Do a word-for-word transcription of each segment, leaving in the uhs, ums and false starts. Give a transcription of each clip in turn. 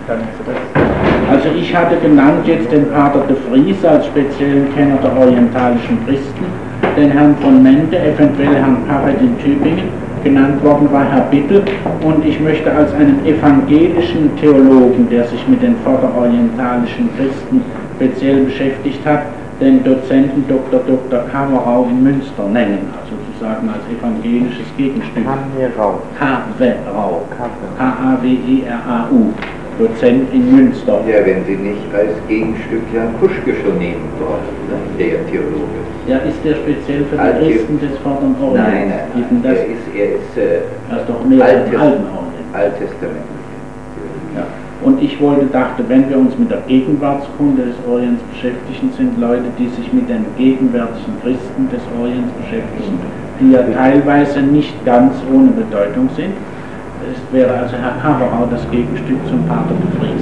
Also ich hatte genannt jetzt den Pater de Vries als speziellen Kenner der orientalischen Christen, den Herrn von Mende, eventuell Herrn Parret in Tübingen, genannt worden war Herr Bittel, und ich möchte als einen evangelischen Theologen, der sich mit den vorderorientalischen Christen speziell beschäftigt hat, den Dozenten Doktor Doktor Kamerau in Münster nennen, also sozusagen als evangelisches Gegenstück. Kamerau. Kamerau. K A W E R A U. Dozent in Münster. Ja, wenn Sie nicht als Gegenstück Jan Kuschke schon nehmen wollen, ne? Der Theologe. Ja, ist der speziell für die Alt Christen des Vorderen Orients? Nein, nein, das, er ist, er ist äh, das ist doch mehr Altes, im Alten Orient. Alttestamentlich. Ja. Und ich wollte, dachte, wenn wir uns mit der Gegenwartskunde des Orients beschäftigen, sind Leute, die sich mit den gegenwärtigen Christen des Orients beschäftigen, die ja teilweise nicht ganz ohne Bedeutung sind. Es wäre also Herr Kamerau das Gegenstück zum Pater de Vries.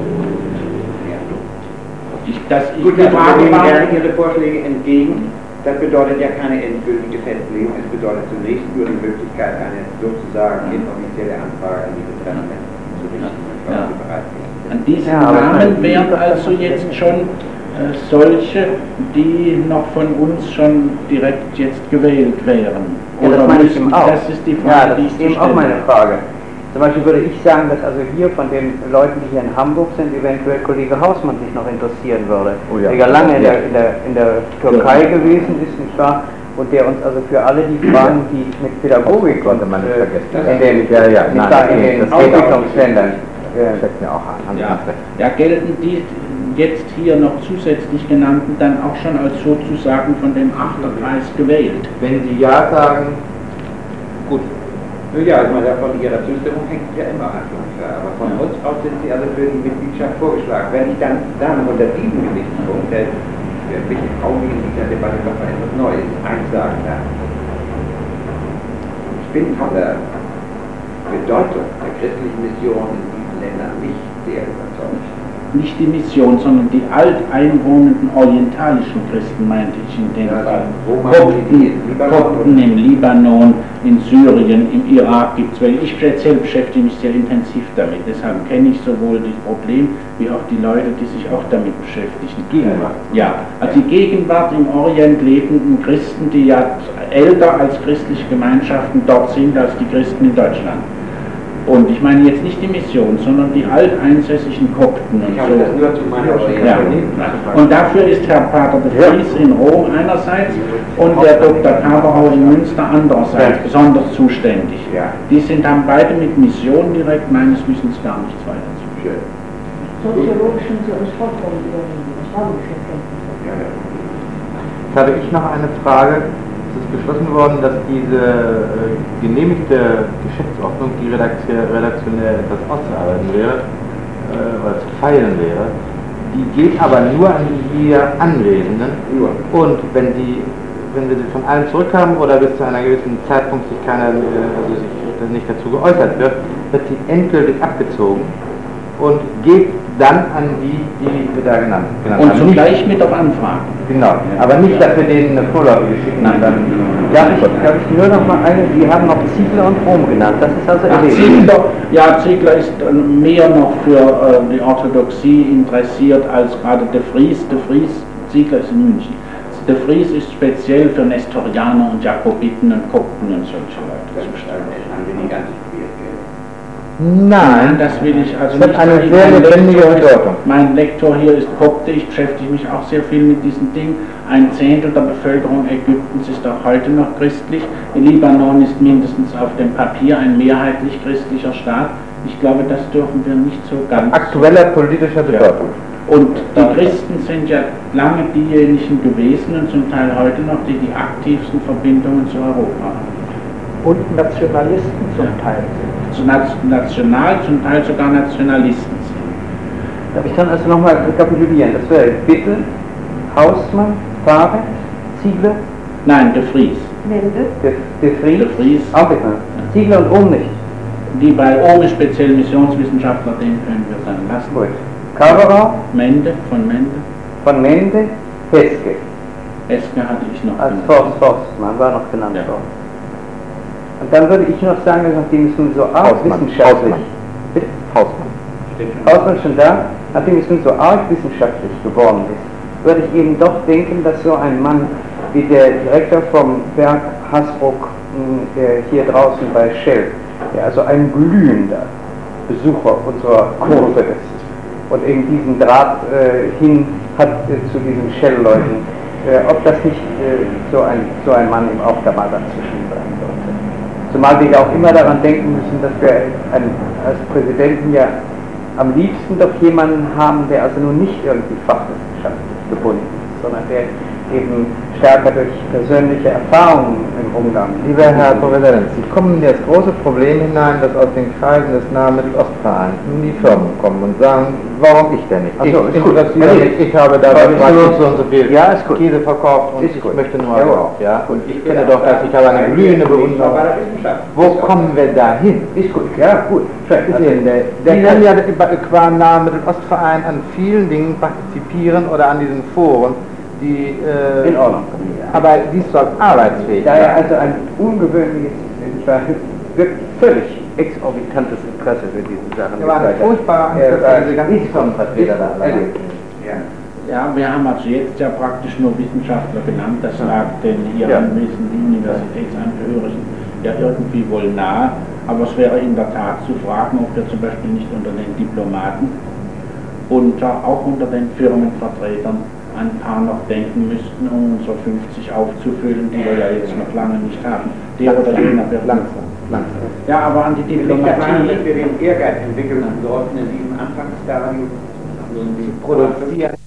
Ich, das, ich Gut, also wir nehmen gerne Ihre Vorschläge entgegen. Das bedeutet ja keine endgültige Festlegung. Es bedeutet zunächst nur die Möglichkeit, eine sozusagen inoffizielle Anfrage an die Betreffenden zu richten. Ja. An diesen ja, Namen wären also jetzt schon äh, solche, die noch von uns schon direkt jetzt gewählt wären. Ja, das meine ich eben auch. Das ist die Frage, ja, das die ich ist eben auch meine Frage. Zum Beispiel würde ich sagen, dass also hier von den Leuten, die hier in Hamburg sind, eventuell Kollege Hausmann sich noch interessieren würde, oh ja. der ja lange in der, in der, in der Türkei ja. gewesen ist, nicht wahr? Und der uns also für alle die Fragen, die mit Pädagogik und man nicht vergessen, in den, ja, ja, nein, nein, in den Entwicklungsländern äh, ja, auch an. Ja. ja, gelten die jetzt hier noch zusätzlich genannten dann auch schon als sozusagen von dem Achterkreis gewählt? Wenn Sie ja sagen, gut. Ja, ich meine, von Ihrer Zustimmung hängt es ja immer ab. Aber von uns aus sind Sie also für die Mitgliedschaft vorgeschlagen. Wenn ich dann, dann unter diesem Gesichtspunkt, der mich kaum in dieser Debatte noch etwas Neues eins sagen darf. Ich bin von der Bedeutung der christlichen Mission in diesen Ländern nicht sehr überzeugt. Nicht die Mission, sondern die alteinwohnenden orientalischen Christen, meinte ich in dem ja, Fall. Kopten, Kopten im Libanon, in Syrien, im Irak gibt es welche. Ich speziell beschäftige mich sehr intensiv damit, deshalb kenne ich sowohl das Problem wie auch die Leute, die sich auch damit beschäftigen. Gegenwart. Ja, also die Gegenwart im Orient lebenden Christen, die ja älter als christliche Gemeinschaften dort sind als die Christen in Deutschland. Und ich meine jetzt nicht die Mission, sondern die alteinsässigen Kopten und ich habe so. Das nur zu meiner ja. Und dafür ist Herr Pater de Vries in Rom einerseits und der Doktor Kamerau in Münster andererseits besonders zuständig. Ja. Die sind, haben beide mit Mission direkt meines Wissens gar nichts weiter zu tun. Soziologisch sind sie uns vollkommen überwiegend. Das habe ich schon kenntnis. Ja, ja. Jetzt habe ich noch eine Frage. Es ist beschlossen worden, dass diese äh, genehmigte Geschäftsordnung, die redaktionell etwas auszuarbeiten wäre, äh, oder zu feilen wäre, die geht aber nur an die hier Anwesenden. Nur. Und wenn die, wenn wir sie von allen zurückhaben oder bis zu einer gewissen Zeitpunkt sich keiner, äh, also sich nicht dazu geäußert wird, wird sie endgültig abgezogen und geht dann an die, die wir da genannt, genannt und haben. Und zugleich mit auf Anfragen. Genau, aber nicht, dass wir denen eine Vorlage schicken. Nein, dann. Darf ich, darf ich nur noch mal eine, Sie haben noch Ziegler und Rom genannt, das ist also Ach, Ziegler, ja, Ziegler ist mehr noch für äh, die Orthodoxie interessiert als gerade de Vries. De Vries, Ziegler ist in München. De Vries ist speziell für Nestorianer und Jakobiten und Kopten und solche Leute zuständig. Haben wir nie ganz probiert. Nein, das will ich also das nicht. Hat eine sehr lebendige Bedeutung. Mein Lektor hier ist Kopte, ich beschäftige mich auch sehr viel mit diesen Dingen. Ein Zehntel der Bevölkerung Ägyptens ist auch heute noch christlich. Libanon ist mindestens auf dem Papier ein mehrheitlich christlicher Staat. Ich glaube, das dürfen wir nicht so ganz... Aktueller politischer Bedeutung. Ja. Und die Christen sind ja lange diejenigen gewesen und zum Teil heute noch, die die aktivsten Verbindungen zu Europa haben. Und Nationalisten zum ja. Teil sind. National, zum Teil sogar Nationalisten sind. Aber ich kann also nochmal rekapitulieren. Das wäre Bittel, Hausmann, Parret, Ziegler? Nein, de Vries. Mende? De, de Vries? De Vries. Auch nicht mehr. Ja. Ziegler und Ohm nicht. Die bei Ohm ist speziell Missionswissenschaftler, den können wir dann lassen. Gut. Kamerau? Mende, von Mende. Von Mende, Heske. Heske hatte ich noch Als Forst, Forstmann war noch genannt ja. worden. Und dann würde ich noch sagen, nachdem es nun so Hausmann. wissenschaftlich... Bitte? Hausmann. Ausland schon da, nachdem es nun so arg wissenschaftlich geworden ist, würde ich eben doch denken, dass so ein Mann wie der Direktor vom Werk Hasbrook, der hier draußen bei Shell, der also ein glühender Besucher unserer Kurve ist und eben diesen Draht äh, hin hat äh, zu diesen Shell-Leuten, äh, ob das nicht äh, so, ein, so ein Mann eben auch da mal dazwischen sein sollte. Zumal wir ja auch immer daran denken müssen, dass wir ein, als Präsidenten ja am liebsten doch jemanden haben, der also nun nicht irgendwie fachwissenschaftlich gebunden ist, sondern der eben stärker durch persönliche Erfahrungen im Umgang. Lieber Herr Präsident, Sie kommen in das große Problem hinein, dass aus den Kreisen des Nahe-Mittelostvereins nun die Firmen kommen und sagen, warum ich denn nicht? Ach so, ich ist gut. interessiere mich, ich habe da praktisch so und so viel ja, ist gut. Käse verkauft und ist ich gut. möchte nur ja, drauf. Ja? Und ich finde doch, dass ich habe eine glühende Bewunderung. Wo kommen wir da hin? Ist gut, ja, gut. Also, der, der kann ja qua Nahe-Mittelostverein an vielen Dingen partizipieren oder an diesen Foren, die, äh, in Ordnung. aber dies soll arbeitsfähig Da sein. er also ein ungewöhnliches, wirklich völlig exorbitantes Interesse für diese Sachen Er war ein furchtbarer Angst, dass er diese ganzen Firmenvertreter da alle. Ja, wir haben also jetzt ja praktisch nur Wissenschaftler genannt, das lag den hier Ja. anwesenden Universitätsangehörigen ja irgendwie wohl nahe, aber es wäre in der Tat zu fragen, ob wir zum Beispiel nicht unter den Diplomaten und auch unter den Firmenvertretern ein paar noch denken müssten, um unsere fünfzig aufzufüllen, die wir ja jetzt noch lange nicht haben. Der oder jener wird Langsam, langsam. Ja, aber an die Diplomatie, dass Diplomatie. wir den Ehrgeiz entwickeln sollten, in diesem Anfangsstadium, Produzieren